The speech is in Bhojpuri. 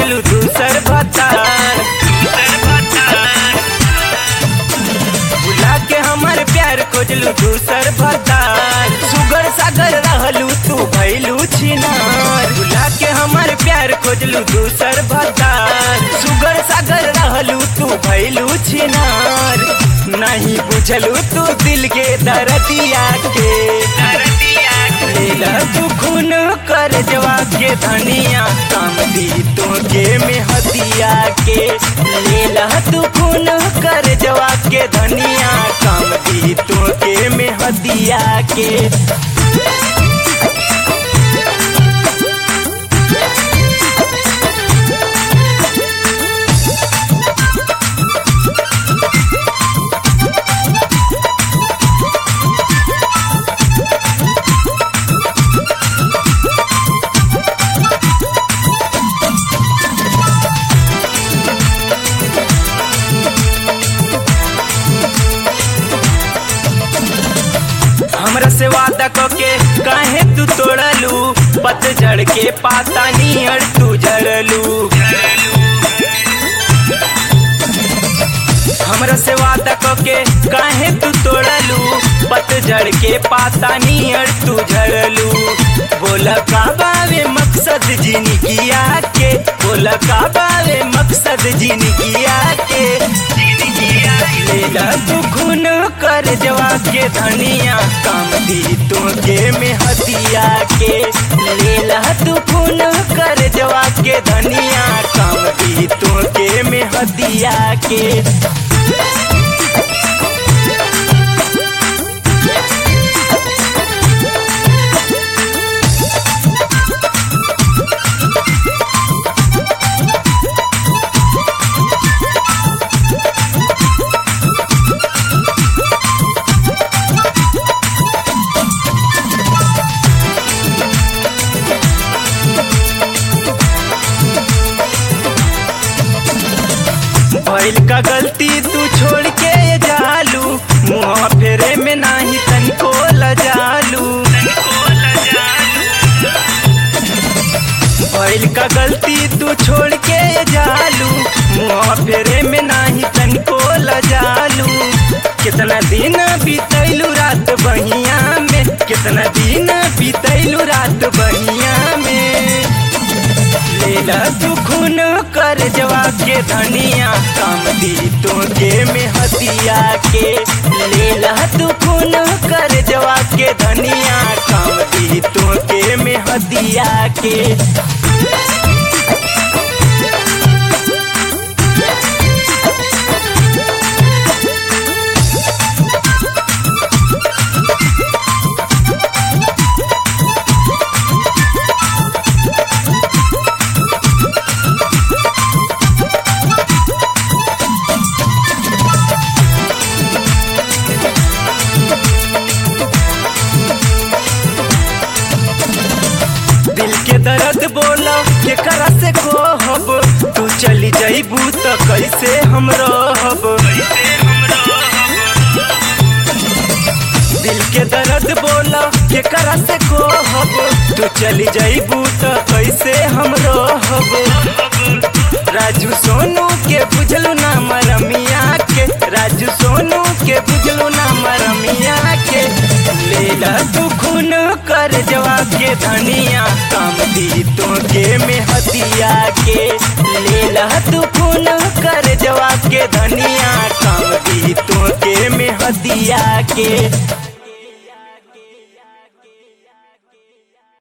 खोजलू दूसर भतार। भुला के हमार प्यार खोजलू दूसर भतार। सुगर सागर रहलू तू भैलू छिनार। भुला के हमार प्यार खोजलू दूसर भतार। सुगर सागर रहलू तू भैलू छिनार। नहीं बुझलू तू दिल के दर्दिया के। लेला तू खून कर जवा के धनिया काम दी तो के में हदिया के। लेला तू खून कर जवा के धनिया काम दी तो के में हदिया के। हमरा से वादा करके काहे तू तोड़लू। पतझड़ के पाता नियर तू झड़लू। हमरा से वादा करके काहे तू तोड़लू। पतझड़ के पाता नियर तू झड़लू। बोला का बावे मकसद जिंदगिया के। बोला का बावे मकसद जिंदगिया के। लेला तू खून कर जवा के धनिया काम दी तो के में हदिया के। लेला तू खून कर जवा के धनिया काम दी तो के में हदिया के। भइल का गलती तू छोड़ के जालू। मुँह फेरे में नाही तनको लजालू। भइल का गलती तू छोड़ के जालू। मुँह फेरे में नाही तनको लजालू। कितना दिन बीतैलू रात बहिया में। कितना दिन बीतैलू रात बहिया में। लेला तू खून कर जवा के धनिया काम दी तो के में हदिया के। लेला तू खून कर जवा के धनिया काम दी तो के में हदिया के। दिल के दर्द बोला केकरा से कहब। तू चली जाइबू तो कैसे हम रहब। दिल के दर्द बोला केकरा से कहब। तू चली जाइबू तो कैसे हम रहब। राजू सोनू के बुझलू ना मरमिया के। राजू सोनू के बुझलू ना मरमिया के। लेला तू खून कर जवा के धनिया काम दी तो के में हदिया के। लेला तू खून कर जवा के धनिया काम दी तो के में हदिया के।